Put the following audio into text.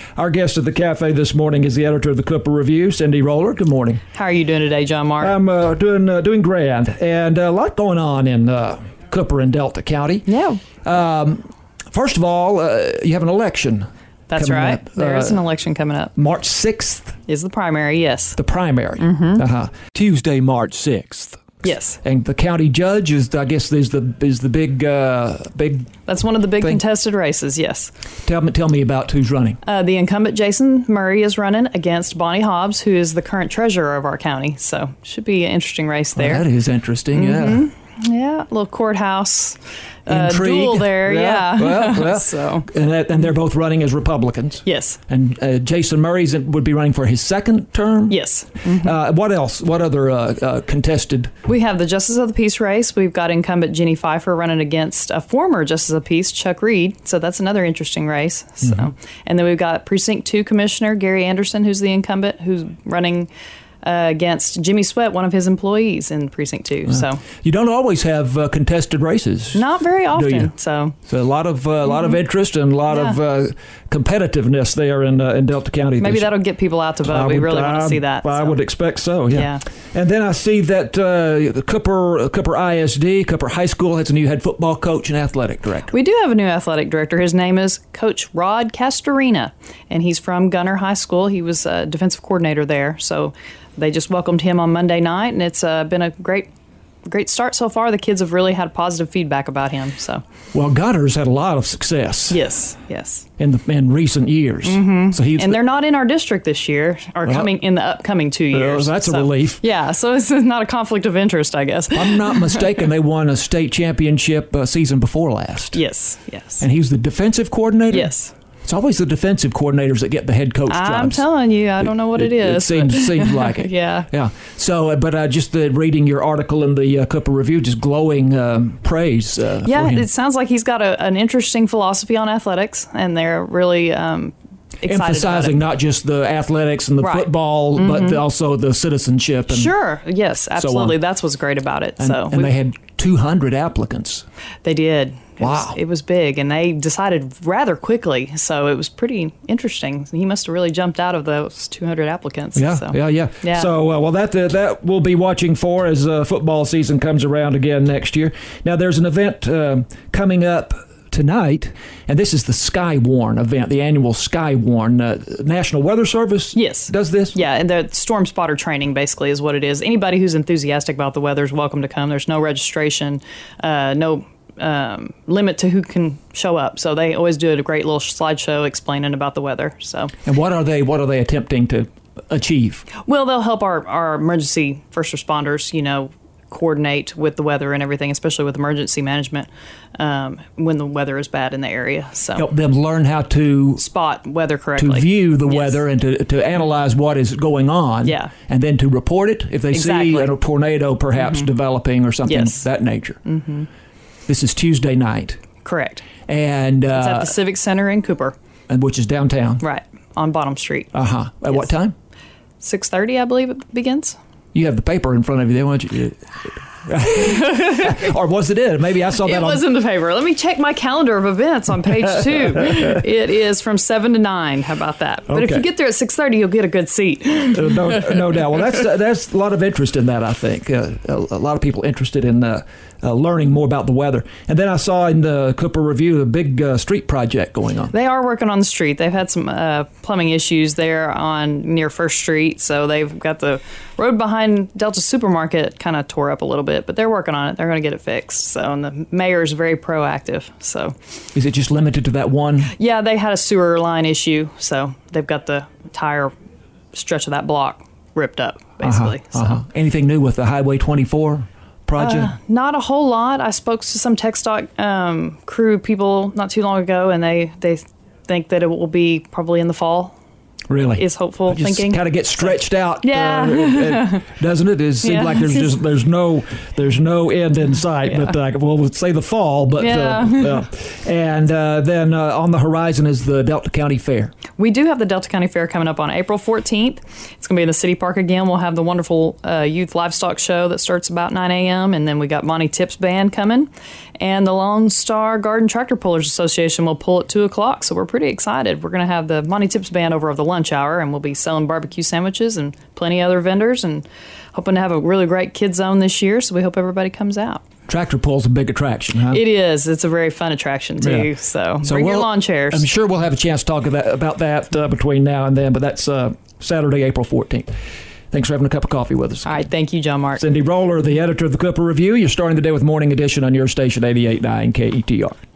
Our guest at the cafe this morning is the editor of the Cooper Review, Cindy Roller. Good morning. How are you doing today, John Mark? I'm doing grand, and a lot going on in Cooper and Delta County. Yeah. First of all, you have an election. That's right. There is an election coming up. March 6th. Is the primary, yes. The primary. Mm-hmm. Tuesday, March 6th. Yes. And the county judge is the big. That's one of the big thing. Contested races, yes. Tell me about who's running. The incumbent Jason Murray is running against Bonnie Hobbs, who is the current treasurer of our county. So should be an interesting race there. Well, that is interesting, yeah. Yeah, a little courthouse Intrigue. duel there, yeah. Well. So. And they're both running as Republicans. Yes. And Jason Murray would be running for his second term? Yes. What else? What other contested? We have the Justice of the Peace race. We've got incumbent Jenny Pfeiffer running against a former Justice of the Peace, Chuck Reed. So that's another interesting race. So, And then we've got Precinct 2 Commissioner Gary Anderson, who's the incumbent, who's running against Jimmy Sweat, one of his employees in Precinct 2. So you don't always have contested races. Not very often. Do you? So a lot of interest and a lot of competitiveness there in Delta County. Maybe that'll get people out to vote. We really want to see that. I would expect so. Yeah. And then I see that the Cooper ISD, Cooper High School, has a new head football coach and athletic director. We do have a new athletic director. His name is Coach Rod Castorina, and he's from Gunner High School. He was a defensive coordinator there. So they just welcomed him on Monday night, and it's been a great start so far. The kids have really had positive feedback about him. So, well, Gunner's had a lot of success. Yes. In recent years. So and they're not in our district this year, or coming in the upcoming 2 years. That's a relief. Yeah, so it's not a conflict of interest, I guess. If I'm not mistaken, they won a state championship season before last. Yes. And he's the defensive coordinator? Yes. It's always the defensive coordinators that get the head coach jobs. I'm telling you, I don't know what it is. It seems like it. Yeah. So, but just reading your article in the Cooper Review, just glowing praise for him. It sounds like he's got an interesting philosophy on athletics, and they're really emphasizing not just the athletics and the football, but also the citizenship. And sure. Yes, absolutely. So That's what's great about it. And they had 200 applicants. They did. Wow. It was big, and they decided rather quickly, so it was pretty interesting. He must have really jumped out of those 200 applicants. Yeah. So, that we'll be watching for as football season comes around again next year. Now, there's an event coming up tonight, and this is the Skywarn event, the annual Skywarn. National Weather Service does this? Yeah, and the storm spotter training basically is what it is. Anybody who's enthusiastic about the weather is welcome to come. There's no registration, no limit to who can show up. So they always do a great little slideshow explaining about the weather. So, and what are they attempting to achieve? Well, they'll help our emergency first responders, coordinate with the weather and everything, especially with emergency management when the weather is bad in the area. So help them learn how to spot weather correctly, to view the weather, and to analyze what is going on. Yeah. And then to report it if they see a tornado perhaps developing or something of that nature. This is Tuesday night. Correct. And it's at the Civic Center in Cooper, and which is downtown. Right, on Bottom Street. At what time? 6:30, I believe it begins. You have the paper in front of you there, won't you? Or was it it? Maybe I saw that. It was in the paper. Let me check my calendar of events on page 2. It is from 7 to 9. How about that? But if you get there at 6:30, you'll get a good seat. No doubt. Well, that's a lot of interest in that, I think. A lot of people interested in learning more about the weather. And then I saw in the Cooper Review a big street project going on. They are working on the street. They've had some plumbing issues there near First Street, so they've got the road behind Delta Supermarket kind of tore up a little bit, but they're working on it. They're going to get it fixed. So, and the mayor is very proactive. So, is it just limited to that one? Yeah, they had a sewer line issue, so they've got the entire stretch of that block ripped up, basically. Anything new with the Highway 24 project? Not a whole lot. I spoke to some TxDOT crew people not too long ago, and they think that it will be probably in the fall. Really? is hopeful Just thinking. kind of get stretched out. Yeah. Doesn't it? It seems Yeah. like there's no end in sight. Yeah. But we'll say the fall. But Yeah. and then on the horizon is the Delta County Fair. We do have the Delta County Fair coming up on April 14th. It's going to be in the city park again. We'll have the wonderful youth livestock show that starts about 9 a.m. And then we got Monty Tips Band coming. And the Lone Star Garden Tractor Pullers Association will pull at 2 o'clock. So we're pretty excited. We're going to have the Monty Tips Band over at the lunch hour, and we'll be selling barbecue sandwiches and plenty of other vendors, and hoping to have a really great kid zone this year. So we hope everybody comes out. Tractor pull's a big attraction, huh? It is. It's a very fun attraction, too. Yeah. So bring your lawn chairs. I'm sure we'll have a chance to talk about that between now and then, but that's Saturday, April 14th. Thanks for having a cup of coffee with us. All right. Thank you, John Mark. Cindy Roller, the editor of the Cooper Review. You're starting the day with Morning Edition on your station, 88.9 KETR.